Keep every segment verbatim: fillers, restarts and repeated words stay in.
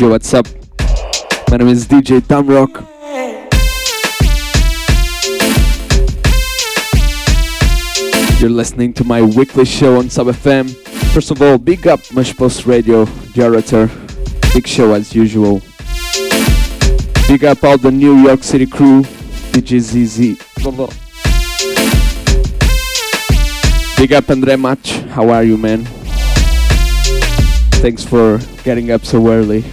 Yo, what's up? My name is D J Tamrock. You're listening to my weekly show on Sub F M. First of all, big up Mush Post Radio, Jarator. Big show as usual. Big up all the New York City crew, D J Z Z. Blah, blah. Big up Andre Mach, how are you, man? Thanks for getting up so early.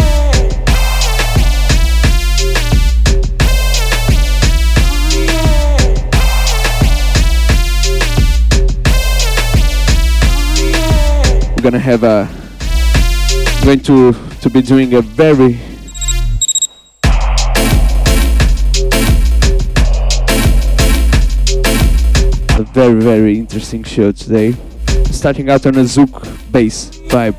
We're gonna have a going to to be doing a very a very very interesting show today. Starting out on a Zouk bass vibe.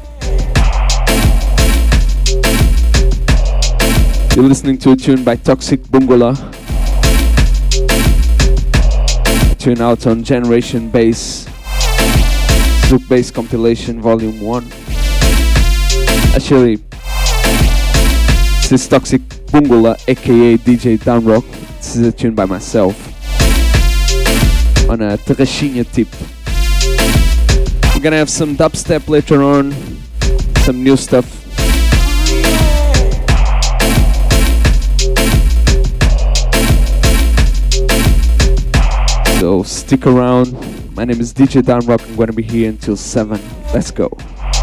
You're listening to a tune by Toxic Bungola. A tune out on Generation Bass Zouk Bass Compilation Volume one. Actually, this is Toxic Bungola, aka D J Downrock. This is a tune by myself on a Terrachinha tip. We're gonna have some dubstep later on, some new stuff. So stick around. My name is D J Downrock. I'm gonna be here until seven. Let's go.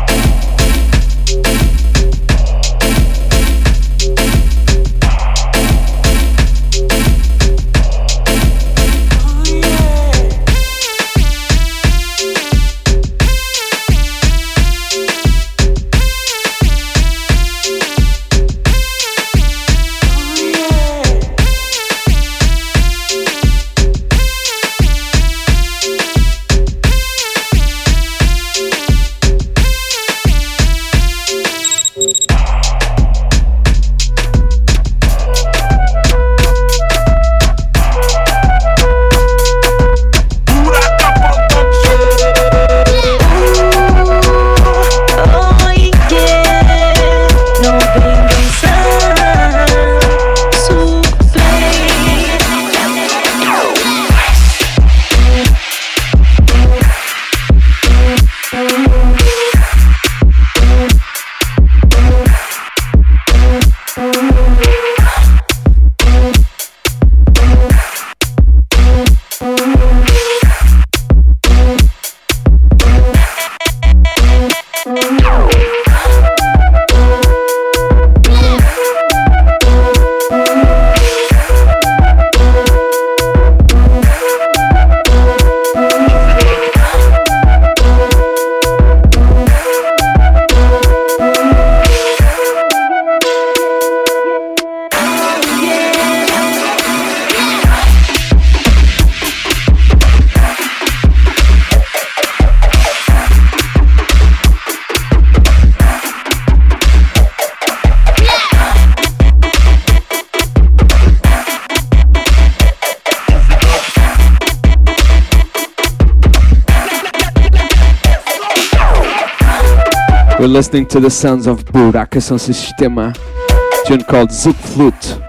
We're listening to the sounds of Buraca Sound Sistema, tune called Zouk Flute.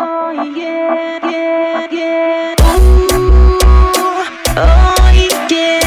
Oh, yeah.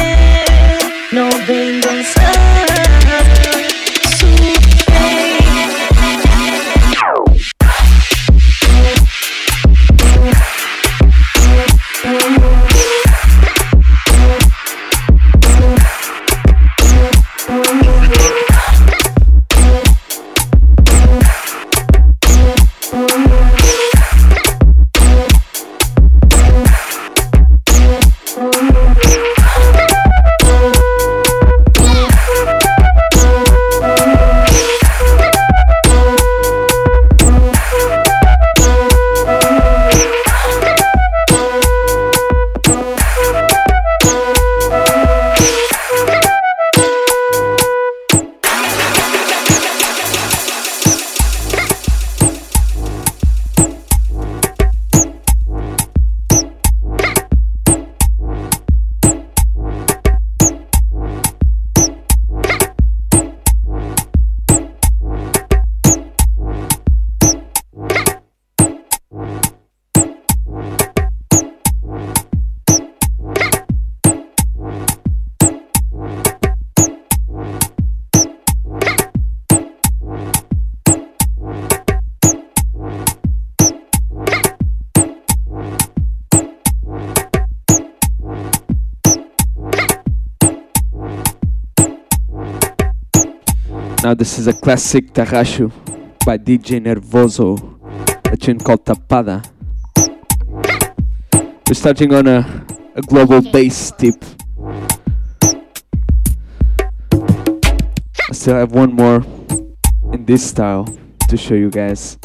Now this is a classic Tarraxo by D J Nervoso, a tune called Tapada. We're starting on a, a global bass tip. I still have one more in this style to show you guys.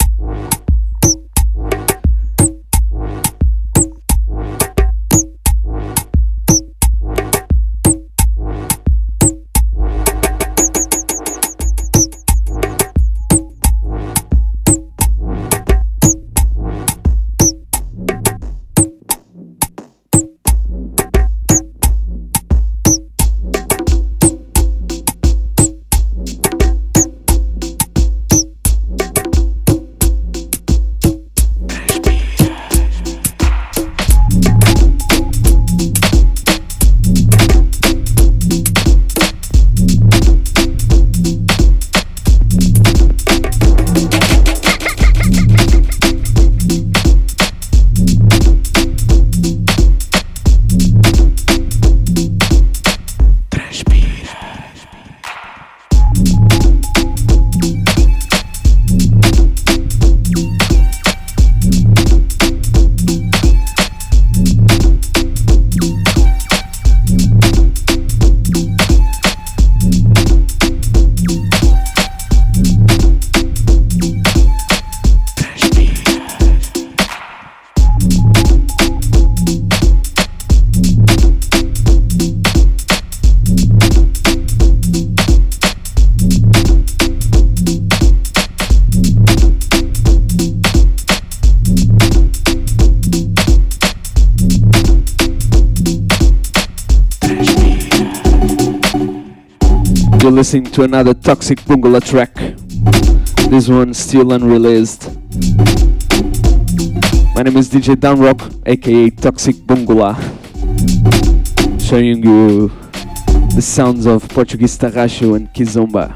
Listening to another Toxic Bungala track. This one still unreleased. My name is D J Downrock, aka Toxic Bungala, showing you the sounds of Portuguese Tarraxo and Kizomba.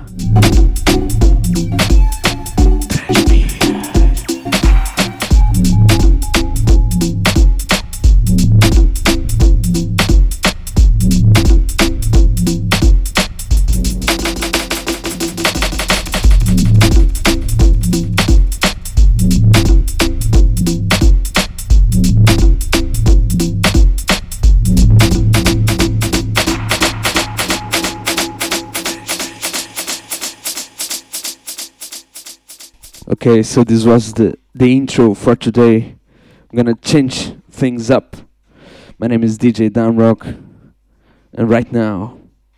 Okay, so this was the, the intro for today. I'm gonna change things up. My name is D J Downrock, and right now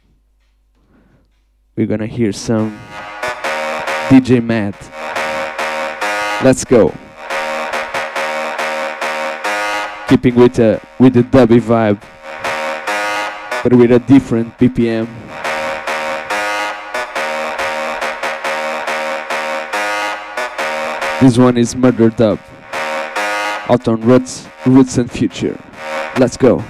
we're gonna hear some D J Mad. Let's go. Keeping with a with the dubby vibe, but with a different B P M. This one is Murder Dub, out on Roots, Roots and Future. Let's go.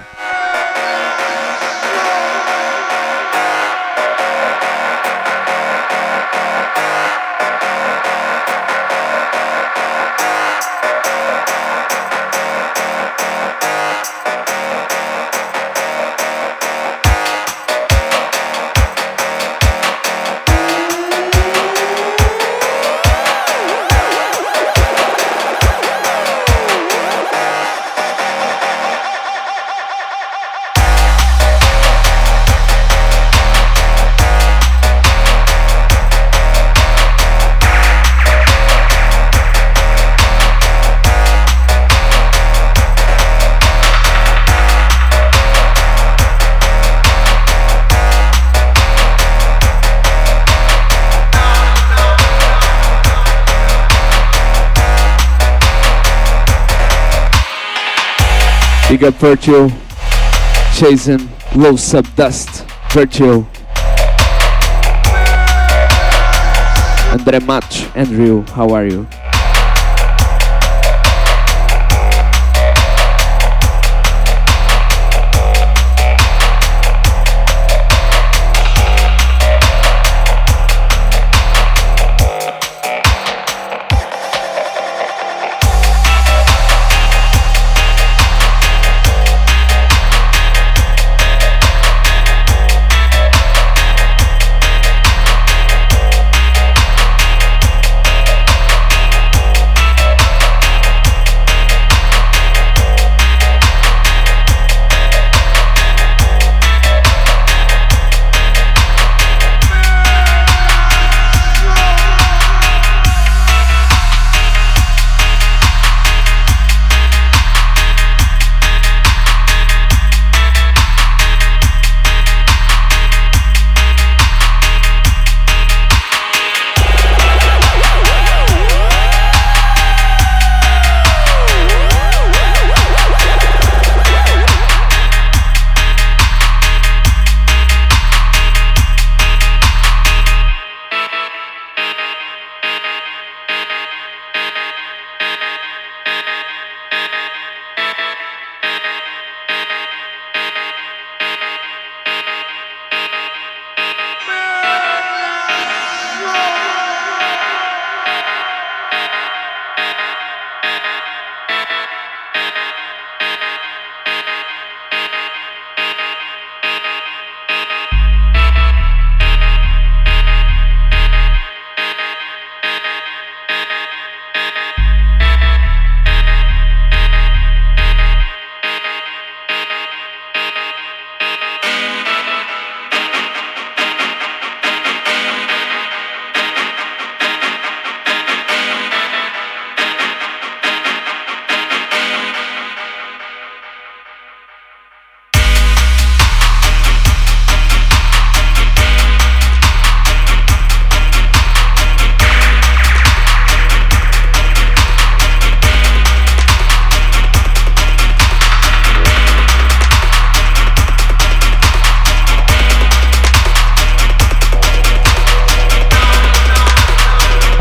Big up Virtual, Chasing Low Sub Dust, Virtual, Andre Mach, Andrew, how are you?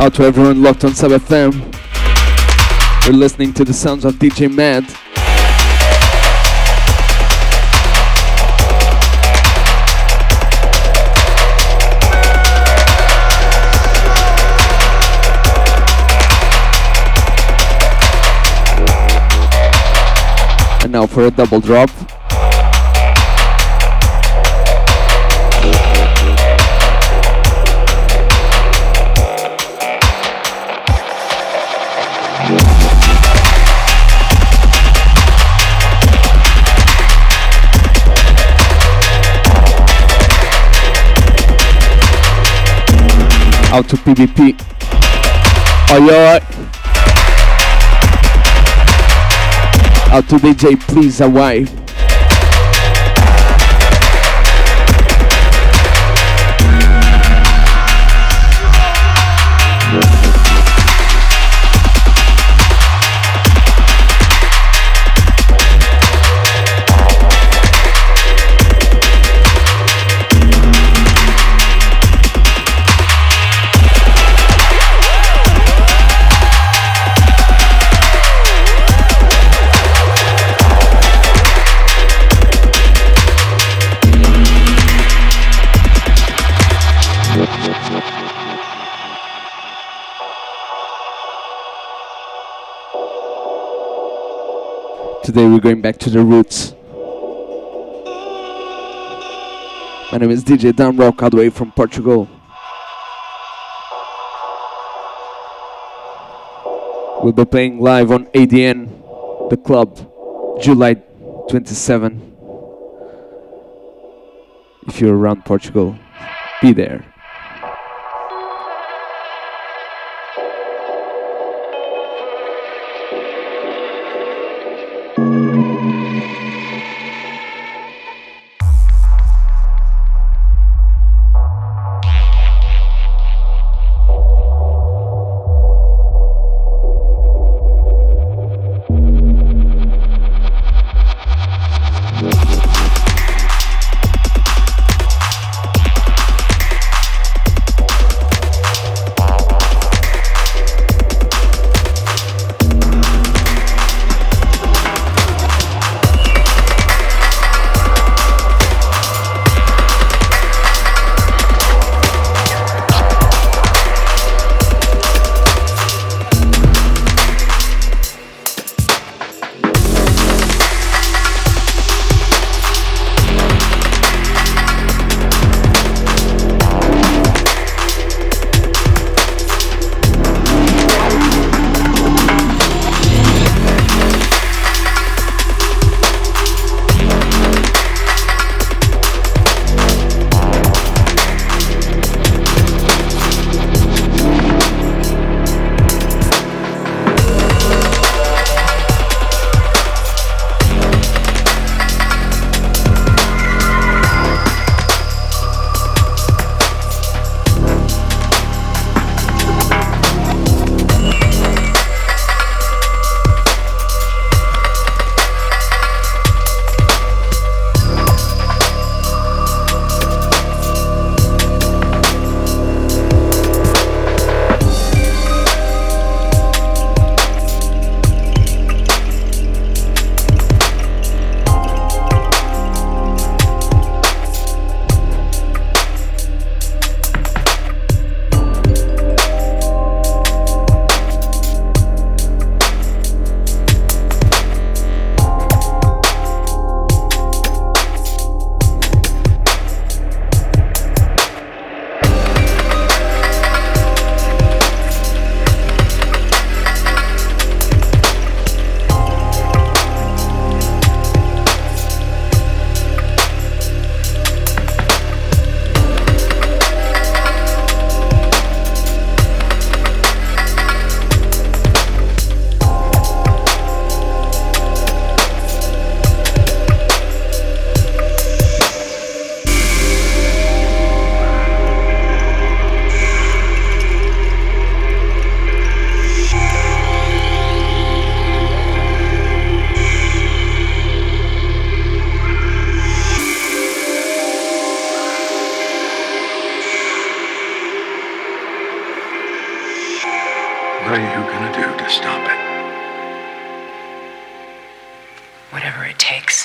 Out to everyone locked on Sub F M. You're listening to the sounds of D J Mad. And now for a double drop. Out to P V P. Are you alright? Out to D J Please Hawaii. Today we're going back to the roots. My name is D J Damrock, all the way from Portugal. We'll be playing live on A D N, the club, July twenty-seventh. If you're around Portugal, be there. takes.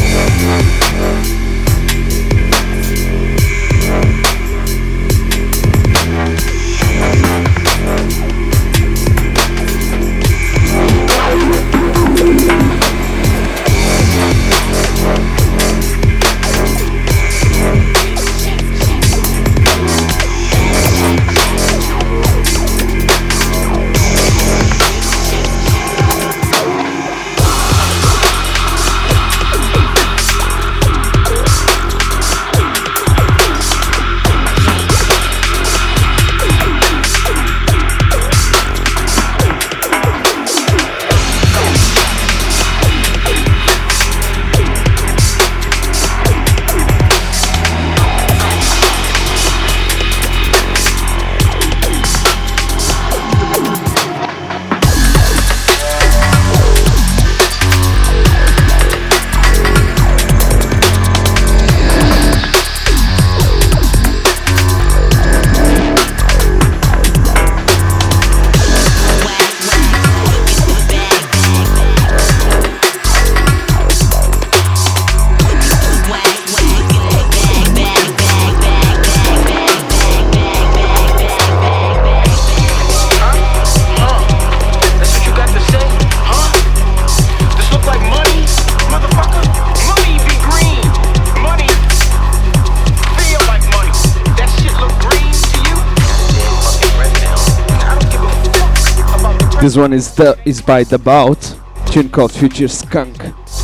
This one is the is by The Bout, tune called Future Skunk.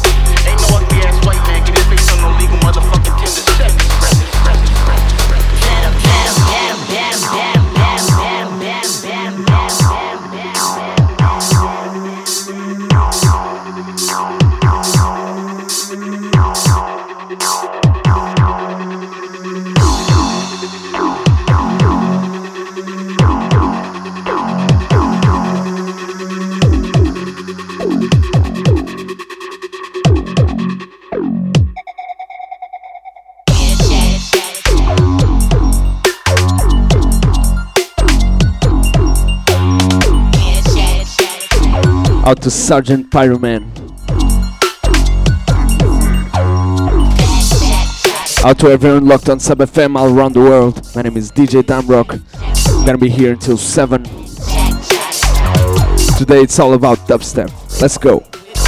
Out to Sergeant Pyroman. Out to everyone locked on Sub F M all around the world. My name is D J Damrock. I'm gonna be here until seven. Today it's all about dubstep. Let's go.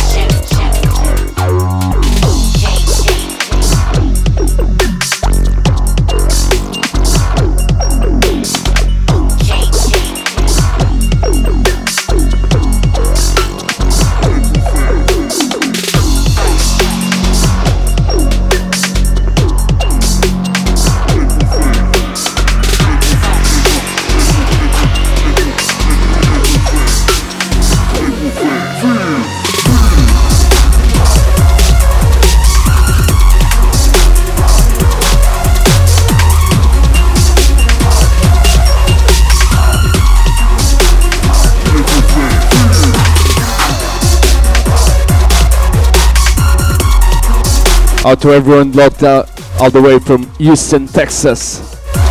Out to everyone locked out all the way from Houston, Texas.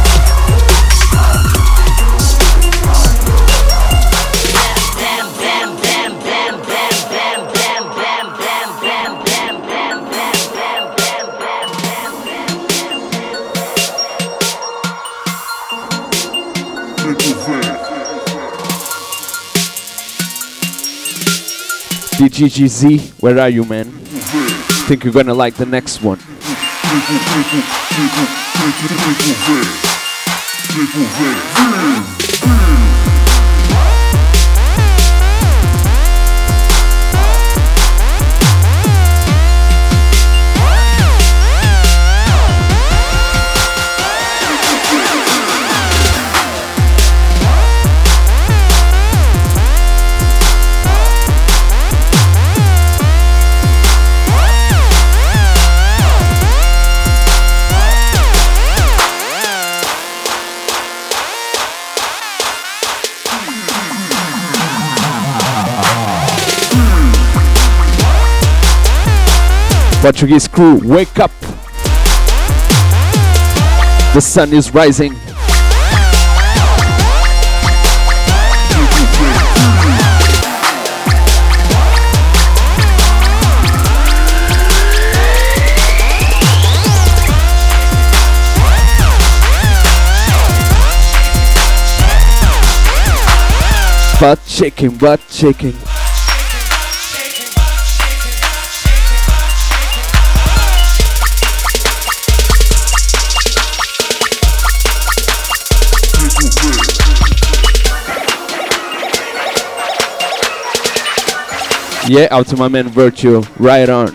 D G G Z, where are you, man? Think you're gonna like the next one. Portuguese crew, wake up! The sun is rising. Butt shaking, butt shaking. Yeah, out to my man Virtue, right on.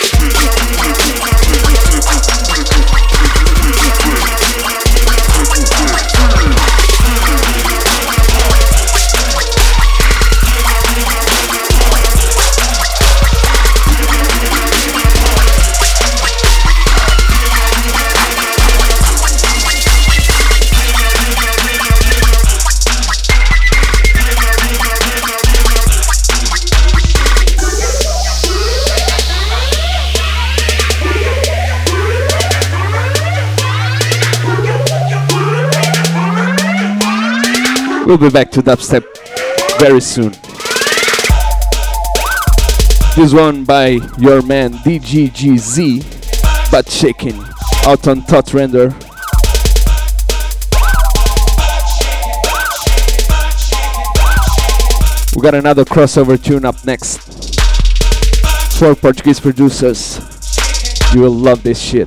We'll be back to dubstep very soon. This one by your man D G G Z, Butt Shaking, out on Thought Render. We got another crossover tune up next. Four Portuguese producers. You will love this shit.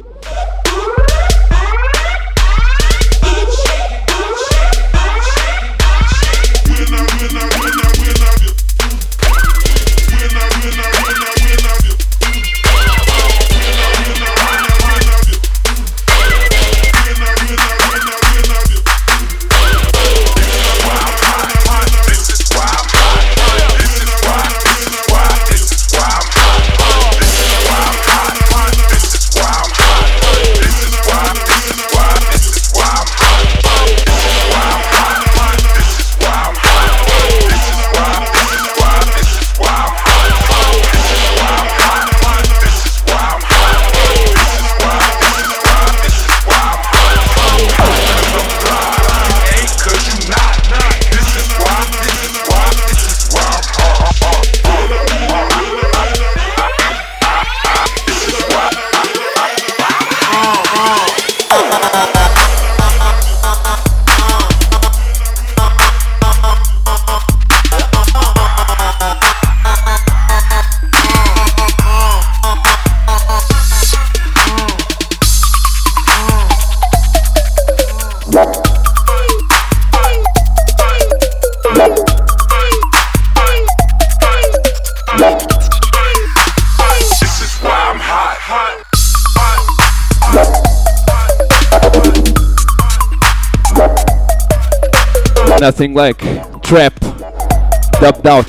Nothing like trap, dubbed out.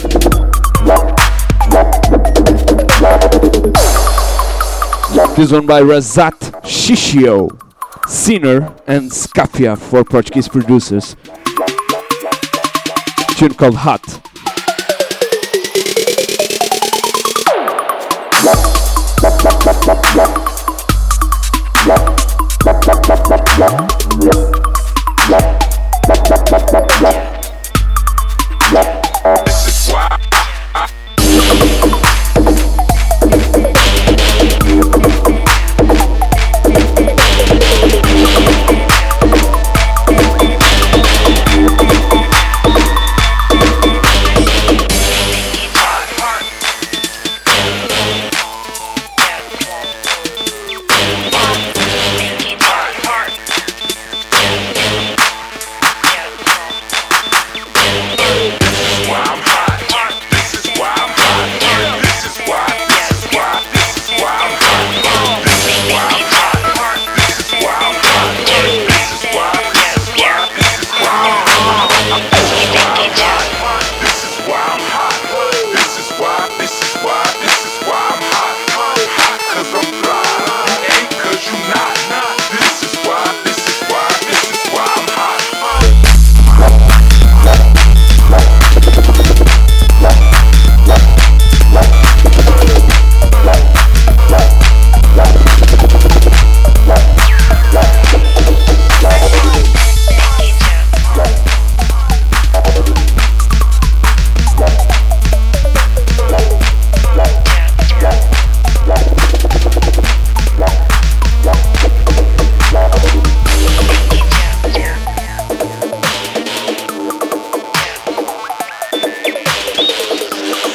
This one by Razat Shishio, Sinner and Scafia for Portuguese producers. Tune called Hot.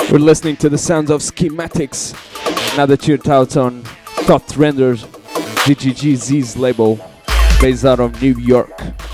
We're listening to the sounds of Schematics, another tune out on Thought Renders, D G G Z's label, based out of New York.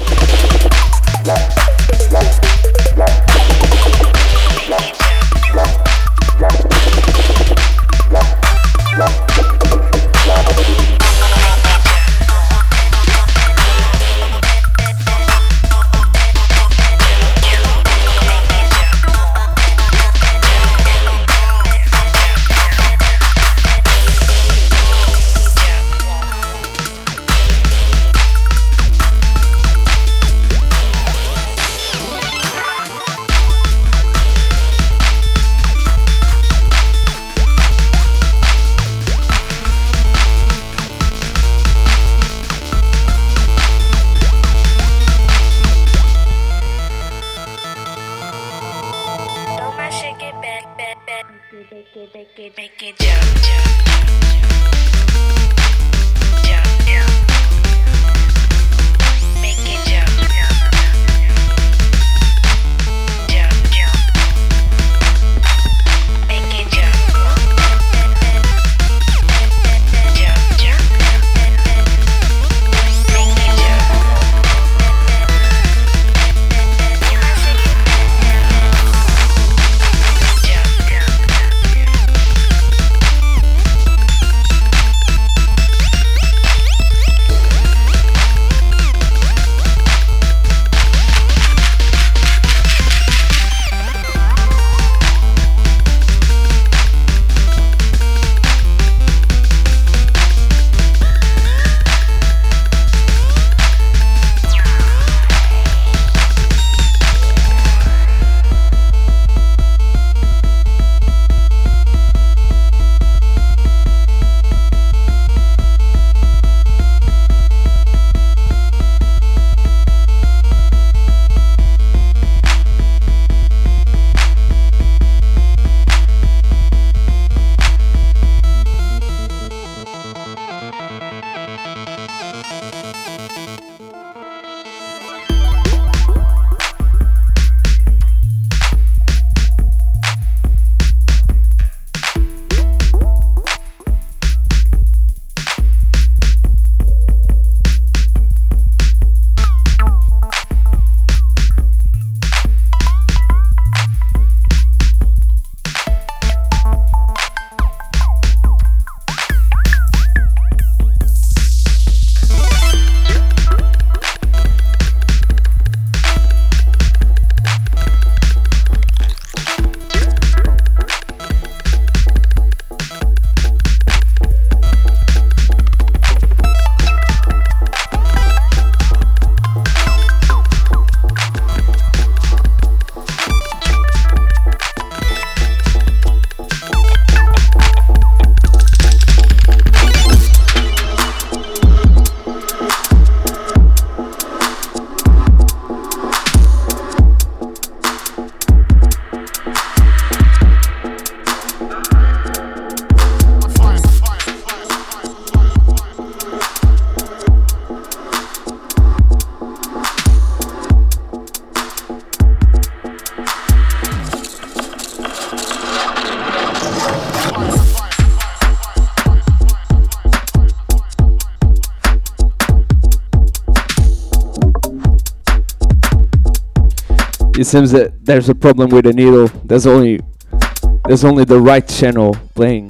It seems that there's a problem with the needle. There's only there's only the right channel playing.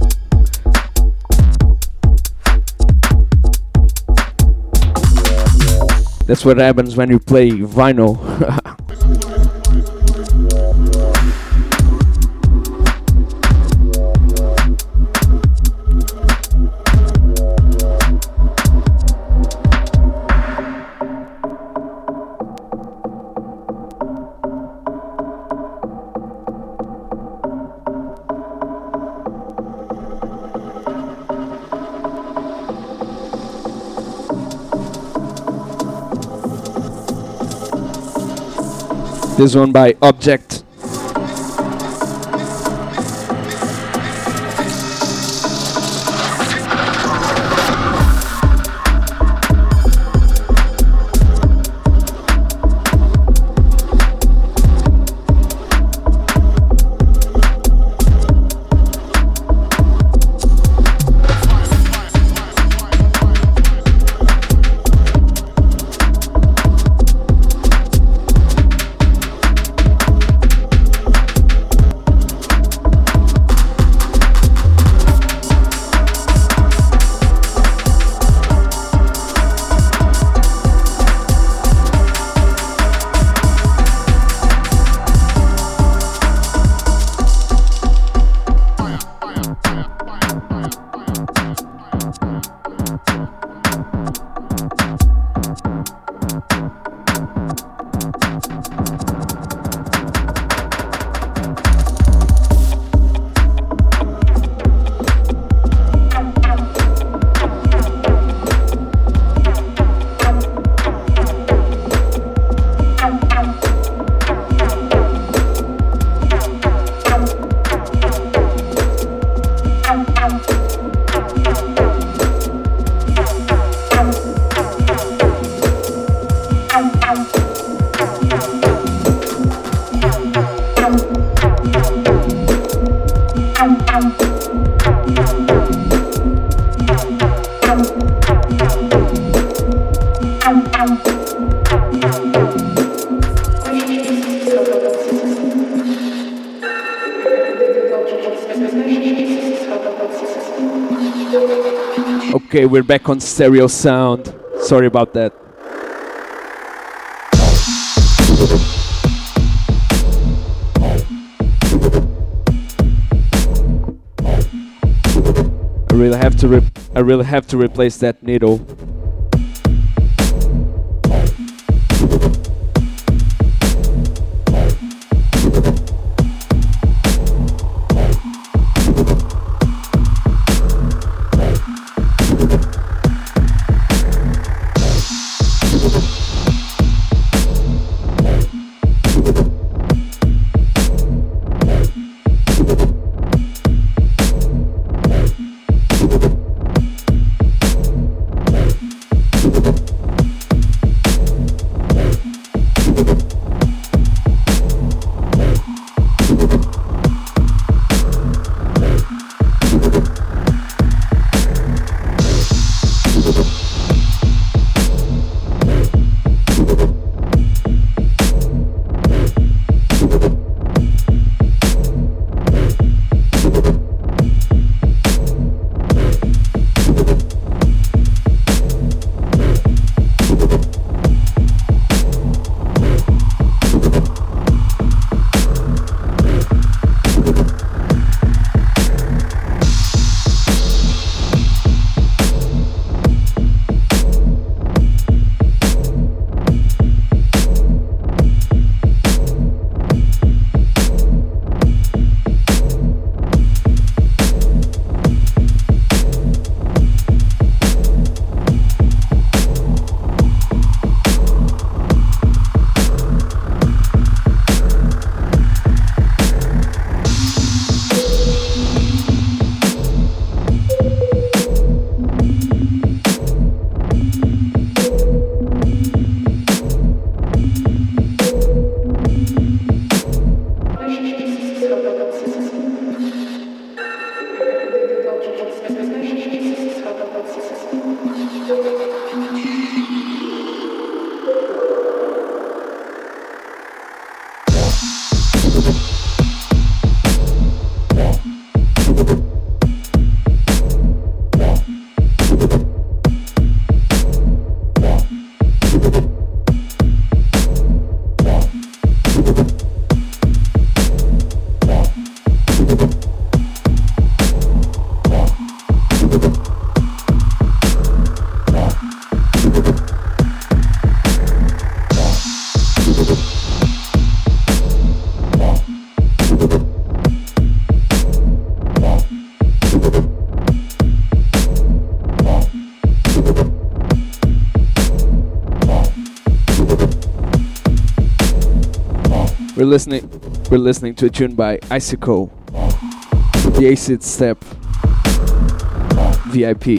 That's what happens when you play vinyl. This one by Object. Okay, we're back on stereo sound. Sorry about that. I really have to re- I really have to replace that needle. We're listening we're listening to a tune by Icicle, The Acid Step, V I P.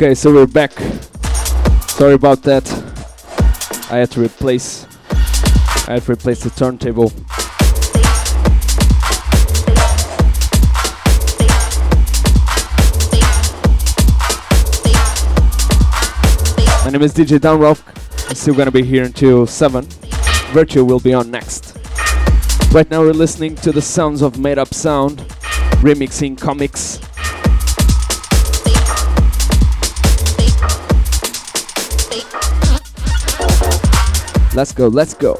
Okay, so we're back. Sorry about that. I had to replace. I had to replace the turntable. My name is D J Downrock. I'm still gonna be here until seven. Virtue will be on next. Right now we're listening to the sounds of Made Up Sound, remixing Comics. Let's go, let's go.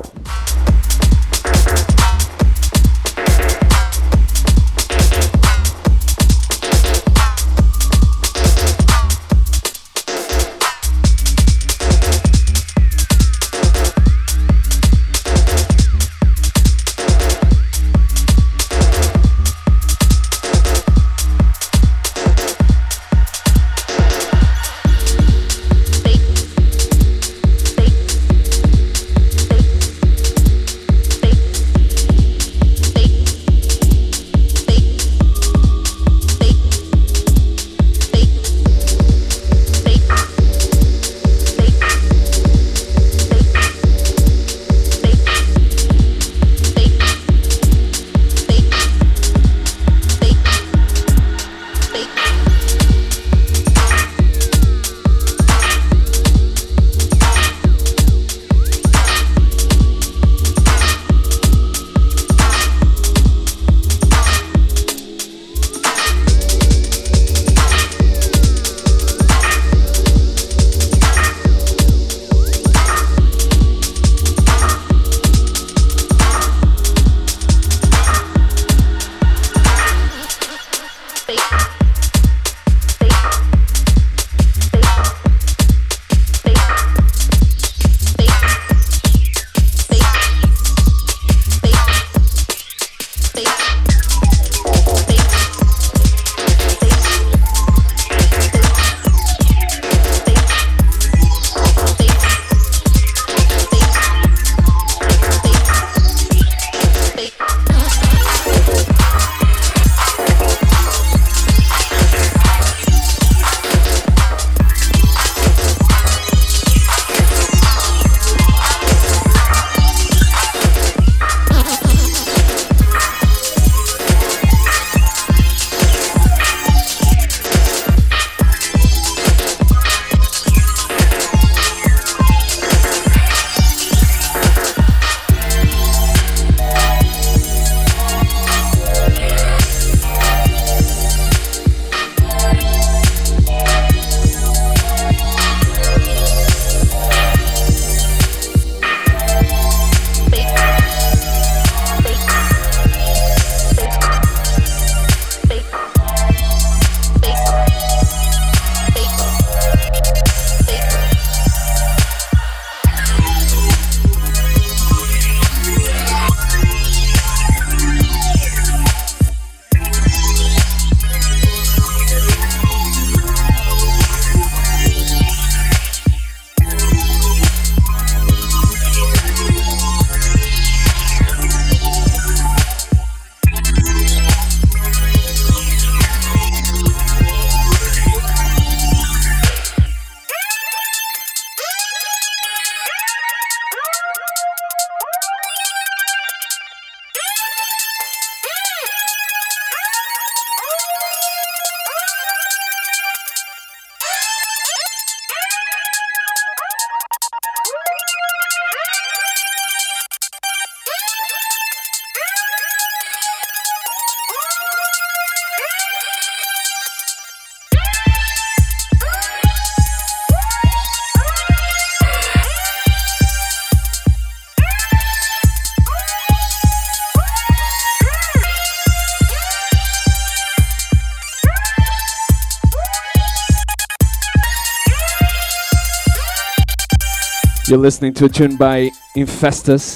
You're listening to a tune by Infestus,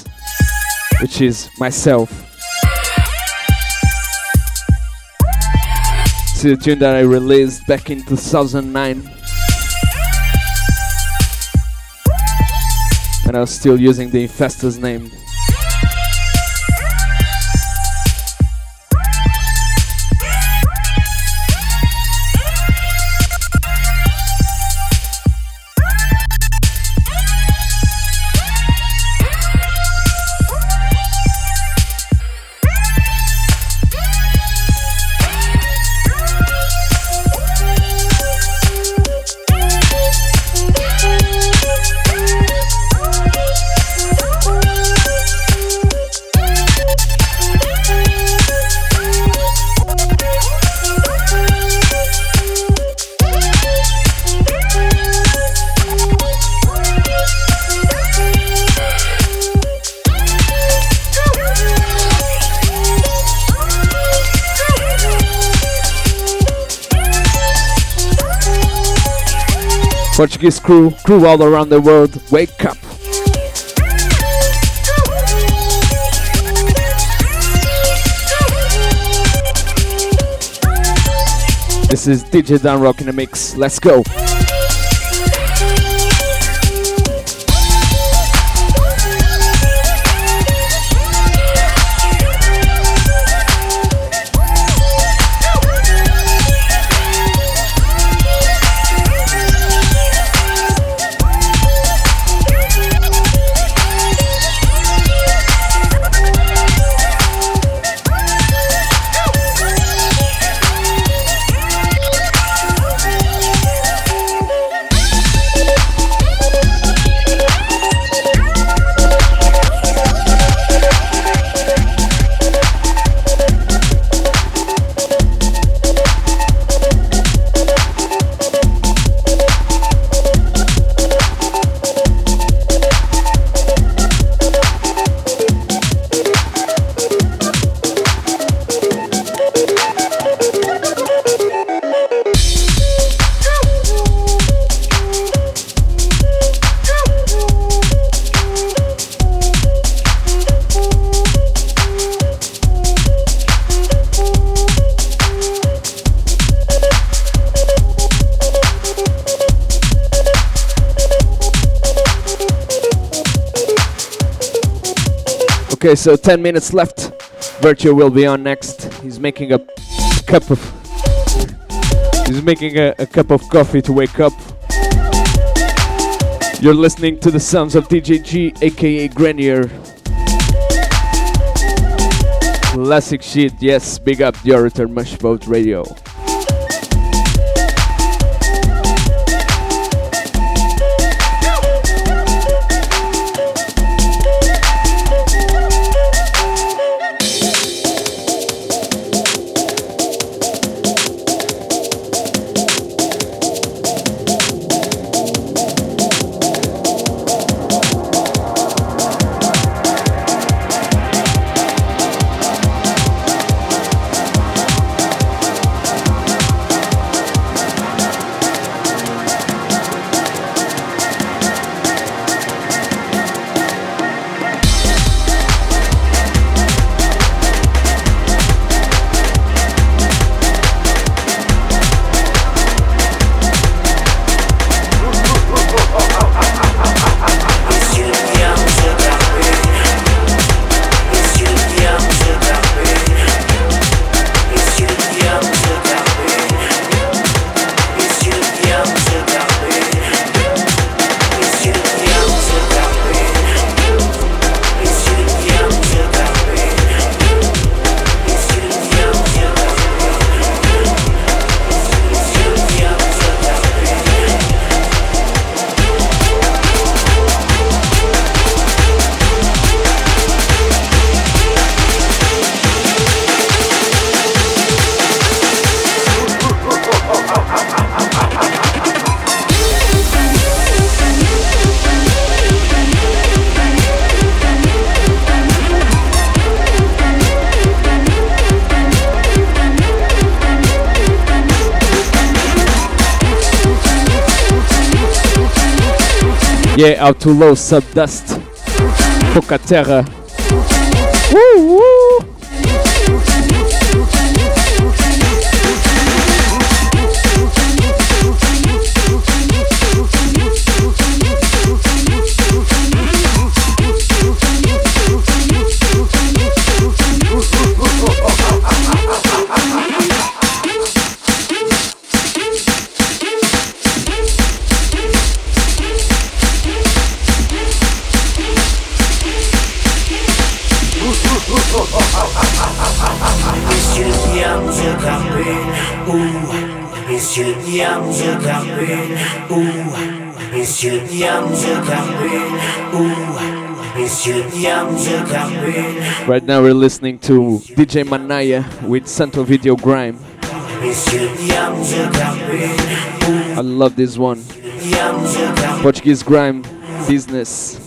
which is myself. It's a tune that I released back in two thousand nine. And I was still using the Infestus name. Portuguese crew, crew all around the world, wake up. This is D J Dan Rock in the mix. Let's go. Okay, so ten minutes left. Virtue will be on next. He's making a cup of He's making a, a cup of coffee to wake up. You're listening to the sounds of D J G, aka Grenier. Classic shit, yes, big up the Orator Mushboat Radio. Yeah, out to low subdust. Pouca terra. Woo, woo. Right now we're listening to D J Manaya with Santo Video Grime. I love this one. Portuguese grime business.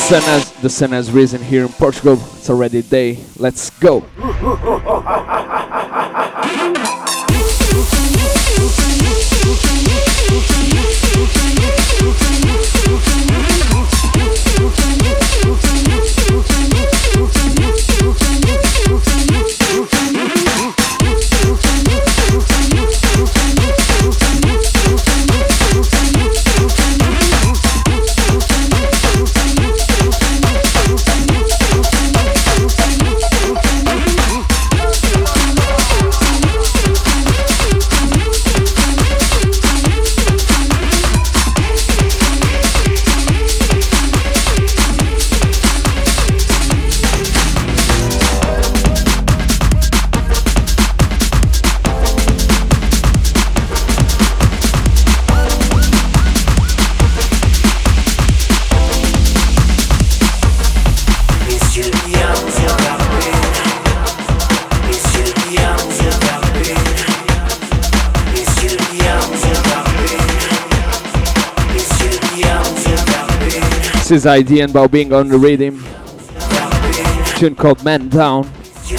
sun has the sun has risen here in Portugal. It's already day. Let's go. This is I D and Baobing on the rhythm. Tune called Man Down.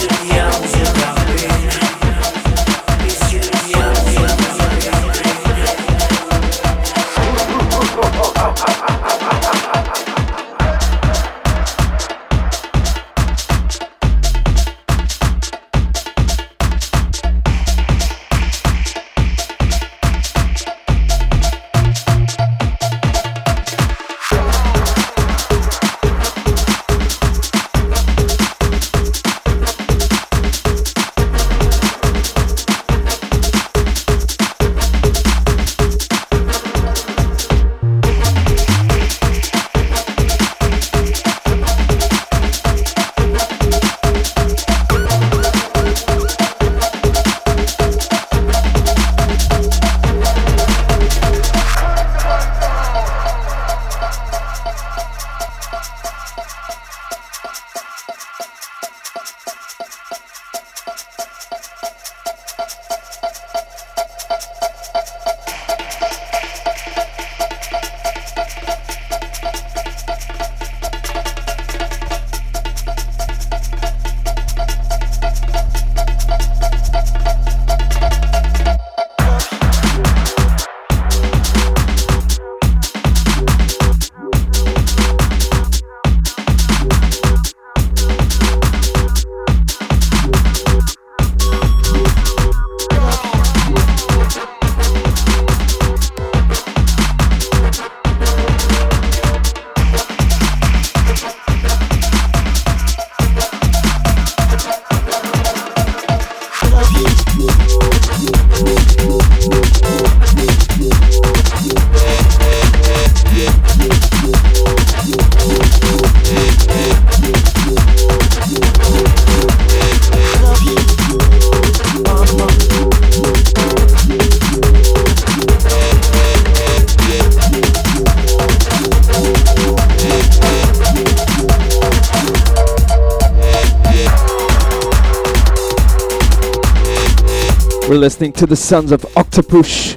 We're listening to the Sons of Octopus.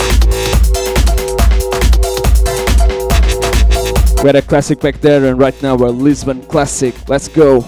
We had a classic back there, and right now we're Lisbon classic. Let's go.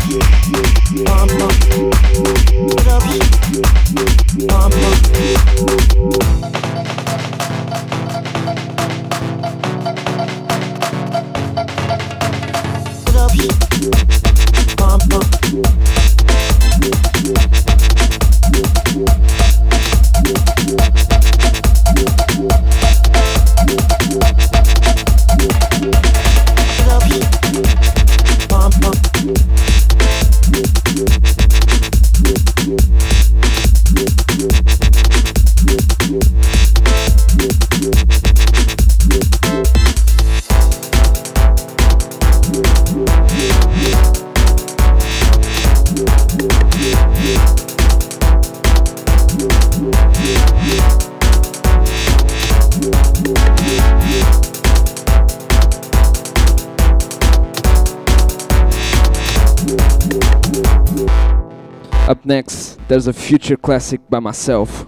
Up next, there's a future classic by myself.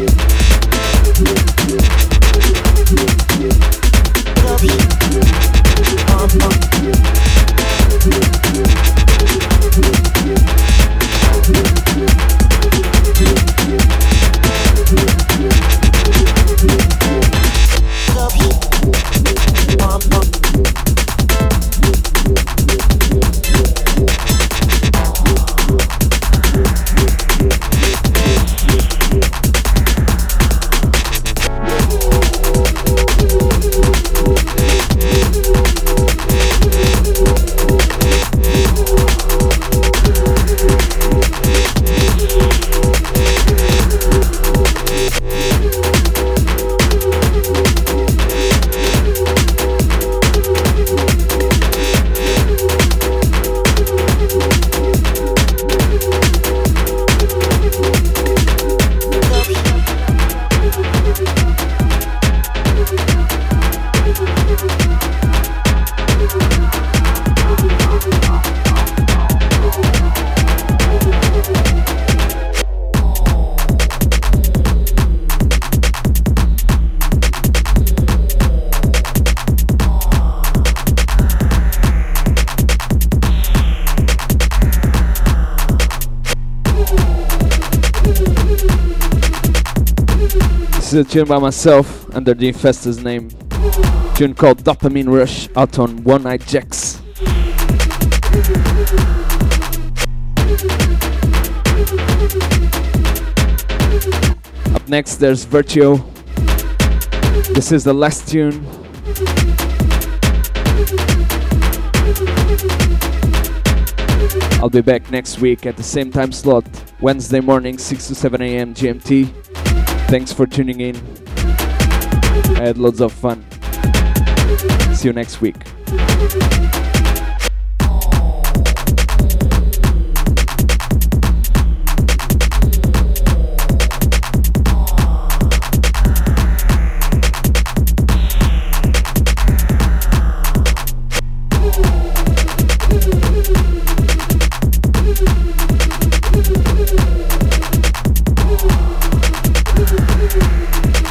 This is a tune by myself under the Infestor's name. Tune called Dopamine Rush out on One Eye Jacks. Up next there's Virtue. This is the last tune. I'll be back next week at the same time slot, Wednesday morning, six to seven a m G M T. Thanks for tuning in. I had loads of fun. See you next week. We'll be right back.